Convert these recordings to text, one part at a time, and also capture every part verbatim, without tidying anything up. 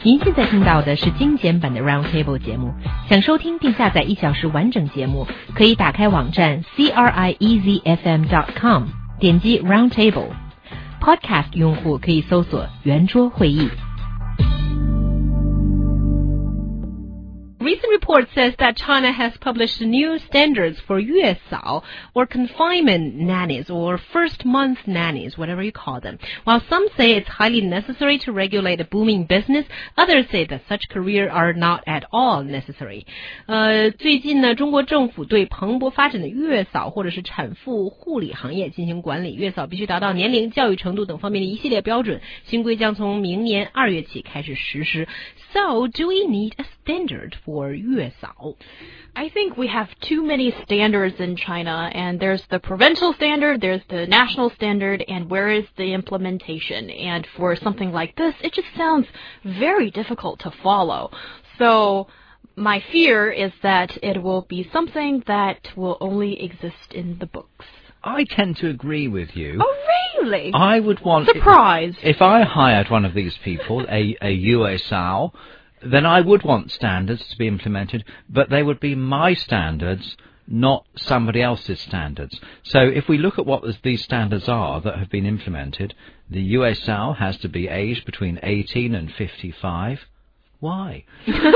您现在听到的是精简版的 Roundtable 节目。想收听并下载一小时完整节目，可以打开网站 c r i e z f m dot com， 点击 Roundtable。Podcast 用户可以搜索圆桌会议。Recent report says that China has published new standards for 月嫂 or confinement nannies or first month nannies, whatever you call them. While some say it's highly necessary to regulate a booming business, others say that such careers are not at all necessary. 呃，最近呢，中国政府对蓬勃发展的月嫂或者是产妇护理行业进行管理，月嫂必须达到年龄、教育程度等方面的一系列标准。新规将从明年二月起开始实施。So, do we need a standard for 月嫂? I think we have too many standards in China, and there's the provincial standard, there's the national standard, and where is the implementation? And for something like this, it just sounds very difficult to follow. So my fear is that it will be something that will only exist in the books. I tend to agree with you. Oh, really? I would want... Surprise. If, if I hired one of these people, a, a U S A O, then I would want standards to be implemented, but they would be my standards, not somebody else's standards. So if we look at what these standards are that have been implemented, the U S A O has to be aged between eighteen and fifty-five. Why?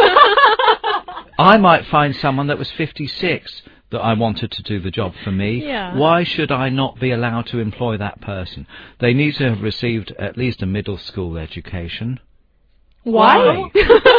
I might find someone that was fifty-six that I wanted to do the job for me. Yeah. Why should I not be allowed to employ that person? They need to have received at least a middle school education. Why?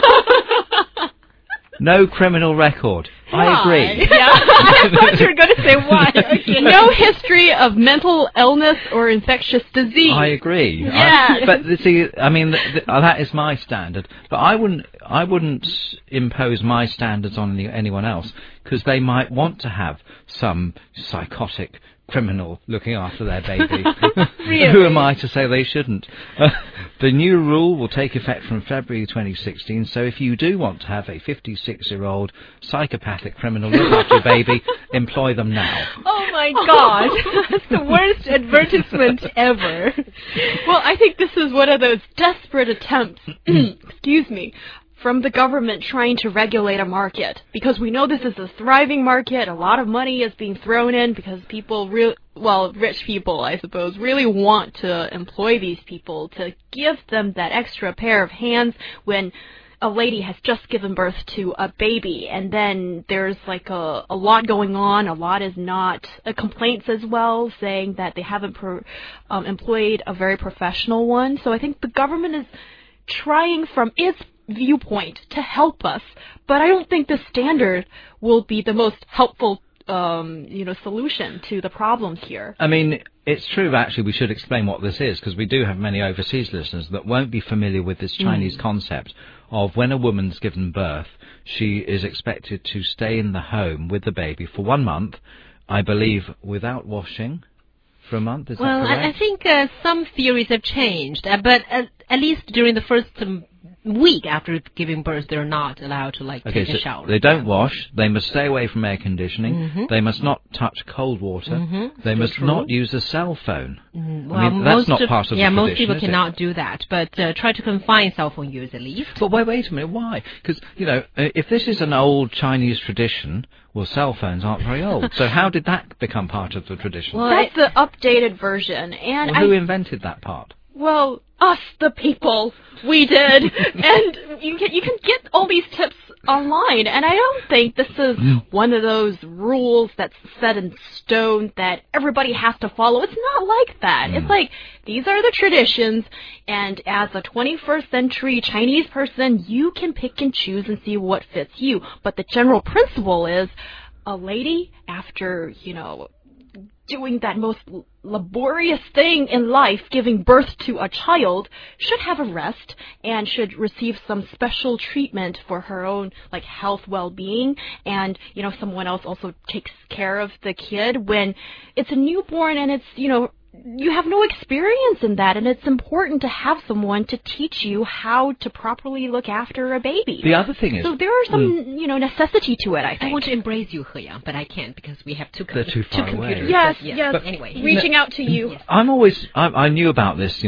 No criminal record. Why? I agree. Yeah, I thought you were going to say why. Okay. No history of mental illness or infectious disease. I agree. Yeah. I, but see, I mean, th- th- that is my standard. But I wouldn't, I wouldn't impose my standards on any, anyone else, because they might want to have some psychotic criminal looking after their baby. Really? Who am I to say they shouldn't? Uh, the new rule will take effect from February twenty sixteen, so if you do want to have a fifty-six-year-old psychopathic criminal look after your baby, employ them now. Oh my God, that's the worst advertisement ever. Well, I think this is one of those desperate attempts, excuse me, from the government trying to regulate a market, because we know this is a thriving market. A lot of money is being thrown in because people, real well, rich people, I suppose, really want to employ these people to give them that extra pair of hands when a lady has just given birth to a baby, and then there's like a, a lot going on. A lot is not uh, complaints as well, saying that they haven't pro, um, employed a very professional one. So I think the government is trying from its viewpoint to help us, but I don't think the standard will be the most helpful um, you know, solution to the problems here. I mean, it's true, actually, we should explain what this is, because we do have many overseas listeners that won't be familiar with this Chinese mm. concept of when a woman's given birth, she is expected to stay in the home with the baby for one month, I believe, without washing. For a month, is well, that correct? I, I think uh, some theories have changed, uh, but uh, at least during the first um, week after giving birth, they're not allowed to like okay, take so a shower. They don't wash. They must stay away from air conditioning. Mm-hmm. They must not touch cold water. Mm-hmm. They must true. not use a cell phone. Mm-hmm. Well, I mean, that's not of, part of yeah, the most tradition, people cannot do that, but uh, try to confine cell phone use at least. But wait, wait a minute, why? Because, you know, if this is an old Chinese tradition, well, cell phones aren't very old. So how did that become part of the tradition? Well, that's the updated version. And well, who I, invented that part? Well, us, the people. We did. And you can, you can get all these tips online. And I don't think this is one of those rules that's set in stone that everybody has to follow. It's not like that. Mm. It's like, these are the traditions. And as a twenty-first century Chinese person, you can pick and choose and see what fits you. But the general principle is, a lady, after, you know, doing that most laborious thing in life, giving birth to a child, should have a rest and should receive some special treatment for her own like health well-being, and you know someone else also takes care of the kid when it's a newborn and it's you know you have no experience in that, and it's important to have someone to teach you how to properly look after a baby. The other thing is... So there are some, mm. you know, necessity to it, I think. I want to embrace you, He Yang, but I can't because we have two, com- They're too far two computers. away. Yes, but, yes. yes. But anyway. Reaching out to you. I'm always... I, I knew about this, you know,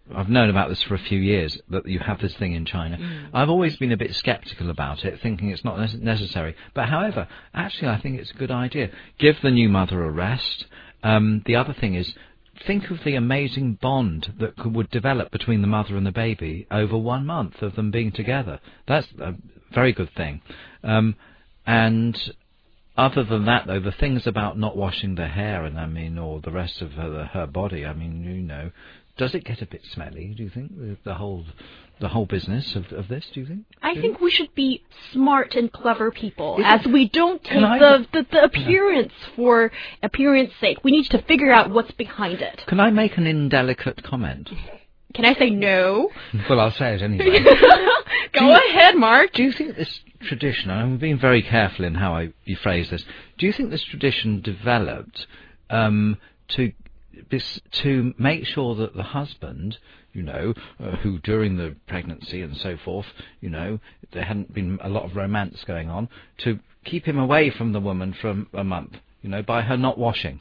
I've known about this for a few years, that you have this thing in China. Mm. I've always been a bit sceptical about it, thinking it's not necessary. But however, actually I think it's a good idea. Give the new mother a rest. Um, the other thing is, think of the amazing bond that could, would develop between the mother and the baby over one month of them being together. That's a very good thing. Um, and other than that, though, the things about not washing the hair, and I mean, or the rest of her, her body, I mean, you know, does it get a bit smelly, do you think, the, the whole the whole business of, of this, do you think? I do think you? we should be smart and clever people, Is as it? we don't take I, the, the, the appearance no. for appearance sake. We need to figure out what's behind it. Can I make an indelicate comment? Can I say no? Well, I'll say it anyway. Go you, ahead, Mark. Do you think this tradition, I'm being very careful in how I you phrase this, do you think this tradition developed um, to to make sure that the husband, you know, uh, who during the pregnancy and so forth, you know, there hadn't been a lot of romance going on, to keep him away from the woman for a month, you know, by her not washing?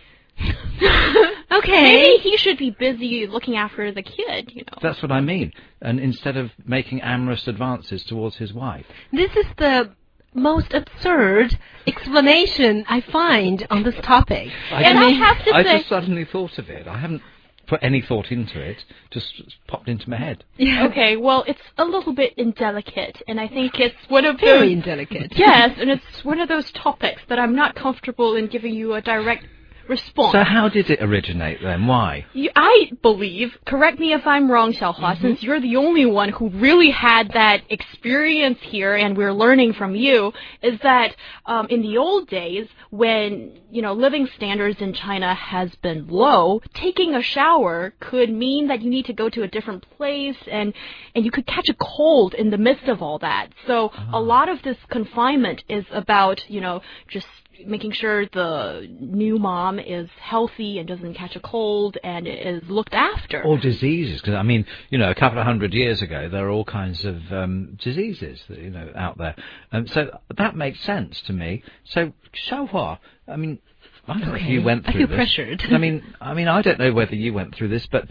Okay. Maybe he should be busy looking after the kid, you know. That's what I mean. And instead of making amorous advances towards his wife. This is the most absurd explanation I find on this topic. I and just, I have to I say... just suddenly thought of it. I haven't put any thought into it. Just popped into my head. Yeah. Okay, well, it's a little bit indelicate, and I think it's one of Very those... indelicate. Yes, and it's one of those topics that I'm not comfortable in giving you a direct response. So how did it originate then? Why? You, I believe, correct me if I'm wrong, Xiaohua, mm-hmm. since you're the only one who really had that experience here and we're learning from you, is that um, in the old days when, you know, living standards in China has been low, taking a shower could mean that you need to go to a different place and, and you could catch a cold in the midst of all that. So oh. a lot of this confinement is about, you know, just making sure the new mom is healthy and doesn't catch a cold and is looked after. Or diseases, because I mean, you know, a couple of hundred years ago, there are all kinds of um, diseases, that, you know, out there. Um, so that makes sense to me. So, Xiaohua, I mean, I don't know if you went through I feel this. pressured. I mean, I mean, I don't know whether you went through this, but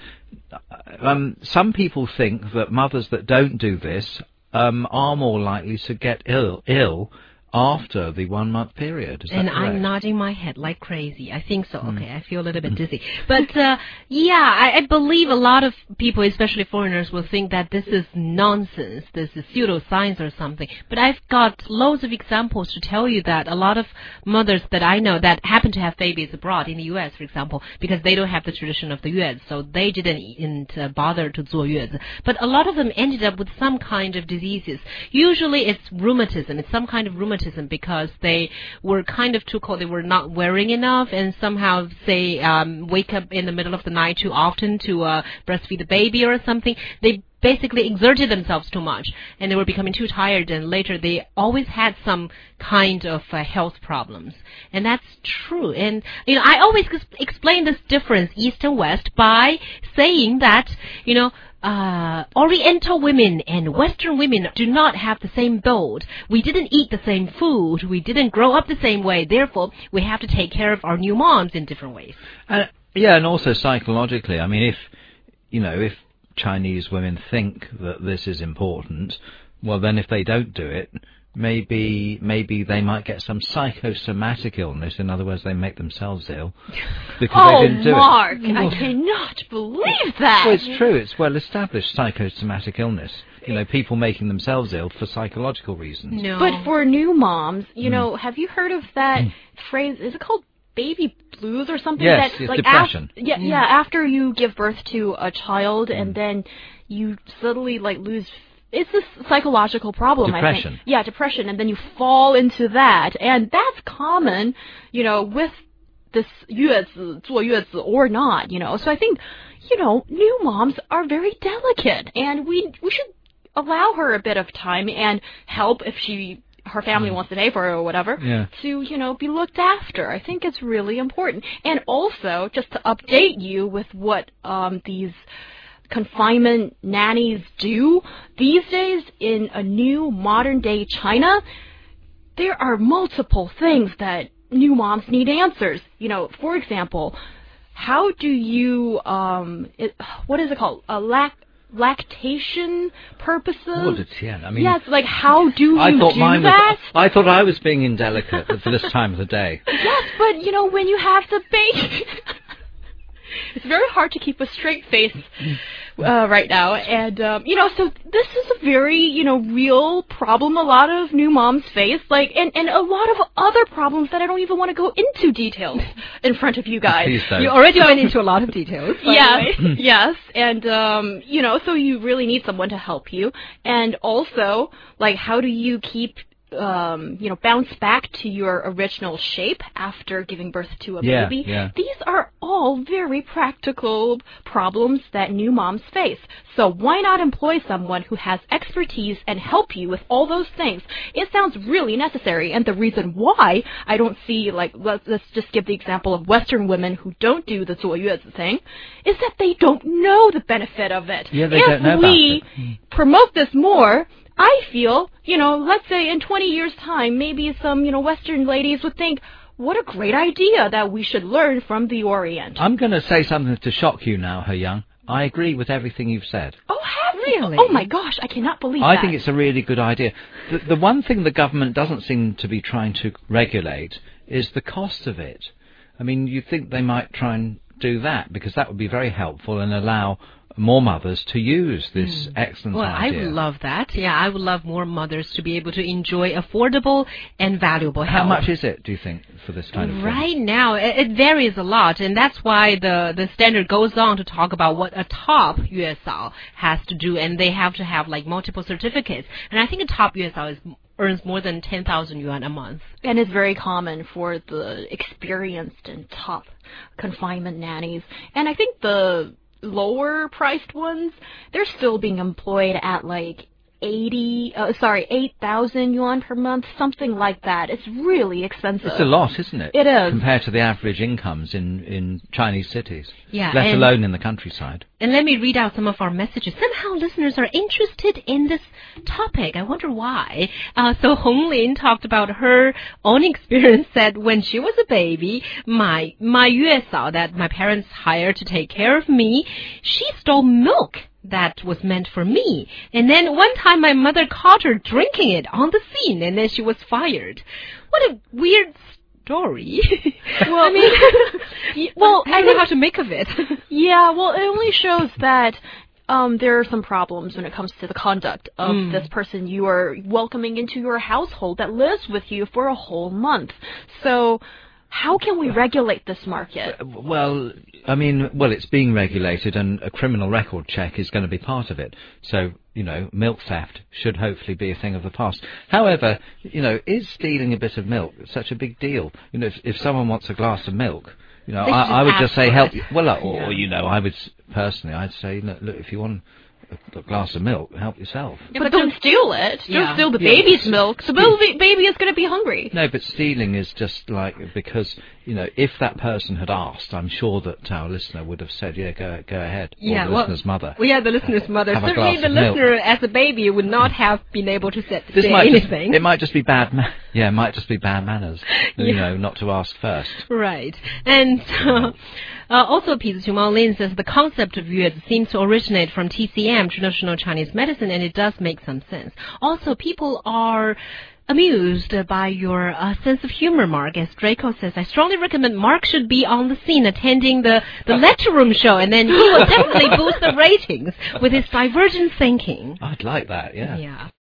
um, some people think that mothers that don't do this um, are more likely to get ill, ill. after the one-month period. Is and that correct? I'm nodding my head like crazy. I think so. Mm. Okay, I feel a little bit dizzy. But, uh, yeah, I, I believe a lot of people, especially foreigners, will think that this is nonsense. This is pseudoscience or something. But I've got loads of examples to tell you that a lot of mothers that I know that happen to have babies abroad, in the U S, for example, because they don't have the tradition of the Yuez, so they didn't uh, bother to 坐月子. But a lot of them ended up with some kind of diseases. Usually it's rheumatism. It's some kind of rheumatism. Because they were kind of too cold, they were not wearing enough, and somehow say um, wake up in the middle of the night too often to uh, breastfeed the baby or something. They basically exerted themselves too much, and they were becoming too tired, and later they always had some kind of uh, health problems. And that's true. And you know, I always explain this difference, East and West, by saying that, you know, Uh, Oriental women and Western women do not have the same build. We didn't eat the same food. We didn't grow up the same way. Therefore, we have to take care of our new moms in different ways. Uh, yeah, and also psychologically. I mean, if, you know, if Chinese women think that this is important, well, then if they don't do it, maybe maybe they might get some psychosomatic illness. In other words, they make themselves ill because oh, they didn't do Mark, it. I cannot believe that. Well, it's true. It's well-established psychosomatic illness. You know, people making themselves ill for psychological reasons. No. But for new moms, you mm. know, have you heard of that mm. phrase? Is it called baby blues or something? Yes, that, it's like depression. Af- yeah, mm. yeah. After you give birth to a child mm. and then you suddenly like lose. It's a psychological problem, depression. I think. Yeah, depression, and then you fall into that, and that's common, you know, with this 月子, 坐月子 or not, you know. So I think, you know, new moms are very delicate, and we we should allow her a bit of time and help if she her family mm. wants to pay for it or whatever, yeah. to, you know, be looked after. I think it's really important. And also, just to update you with what um, these confinement nannies do these days in a new modern day China, there are multiple things that new moms need answers. You know, for example, how do you um, it, what is it called? A lac lactation purposes. Oh, it's, yeah. I mean, yes, like how do I you thought do mine that? Was, I thought I was being indelicate for this time of the day. Yes, but you know when you have the baby. It's very hard to keep a straight face uh, right now. And, um, you know, so this is a very, you know, real problem a lot of new moms face, like, and, and a lot of other problems that I don't even want to go into details in front of you guys. Please don't. You already went into a lot of details. Yes, yes. And, um, you know, so you really need someone to help you. And also, like, how do you keep... Um, you know, bounce back to your original shape after giving birth to a yeah, baby. Yeah. These are all very practical problems that new moms face. So why not employ someone who has expertise and help you with all those things? It sounds really necessary. And the reason why I don't see, like, let's, let's just give the example of Western women who don't do the 坐月子 thing, is that they don't know the benefit of it. Yeah, they if don't know we about it. promote this more, I feel, you know, let's say in twenty years' time, maybe some, you know, Western ladies would think, what a great idea that we should learn from the Orient. I'm going to say something to shock you now, He Young. I agree with everything you've said. Oh, have Really? you? Oh, my gosh, I cannot believe I that. think it's a really good idea. The, the one thing the government doesn't seem to be trying to regulate is the cost of it. I mean, you'd think they might try and do that, because that would be very helpful and allow more mothers to use this mm. excellent well, idea. I would love that. Yeah, I would love more mothers to be able to enjoy affordable and valuable How health. much is it, do you think, for this kind of thing? Right now, it, it varies a lot, and that's why the, the standard goes on to talk about what a top 月嫂 has to do, and they have to have like multiple certificates. And I think a top 月嫂 is earns more than ten thousand yuan a month. And it's very common for the experienced and top confinement nannies. And I think the lower priced ones, they're still being employed at like eighty, uh, sorry, eight thousand yuan per month, something like that. It's really expensive. It's a lot, isn't it? It is. Compared to the average incomes in, in Chinese cities. Yeah. Let and, alone in the countryside. And let me read out some of our messages. Somehow listeners are interested in this topic. I wonder why. Uh, so Hong Lin talked about her own experience, said when she was a baby, my, my 月嫂 that my parents hired to take care of me, she stole milk that was meant for me. And then one time my mother caught her drinking it on the scene, and then she was fired. What a weird story. Well, I mean, well, I don't know how to make of it. Yeah, well, it only shows that um, there are some problems when it comes to the conduct of mm. this person you are welcoming into your household that lives with you for a whole month. So how can we regulate this market? Well, I mean, well, it's being regulated, and a criminal record check is going to be part of it. So, you know, milk theft should hopefully be a thing of the past. However, you know, is stealing a bit of milk such a big deal? You know, if, if someone wants a glass of milk, you know, I, I would just say help. Well, or, yeah. or you know, I would personally, I'd say, look, look if you want a glass of milk, help yourself. Yeah, but, but don't steal it. Don't yeah. steal the yeah. baby's milk. The baby, baby is going to be hungry. No, but stealing is just like, because, you know, if that person had asked, I'm sure that our listener would have said, yeah, go go ahead. Yeah, or the well, listener's mother. Well, yeah, the listener's mother. Have Certainly the listener, milk. as a baby, would not have been able to say, this say might anything. Just, it might just be bad ma- Yeah, it might just be bad manners, you yeah. know, not to ask first. Right. And uh, uh, also, Peter Tumao Lin says the concept of 月子 seems to originate from T C M, traditional Chinese medicine, and it does make some sense. Also, people are amused by your uh, sense of humor, Mark. As Draco says, I strongly recommend Mark should be on the scene attending the, the lecture room show, and then he will definitely boost the ratings with his divergent thinking. I'd like that, yeah. Yeah.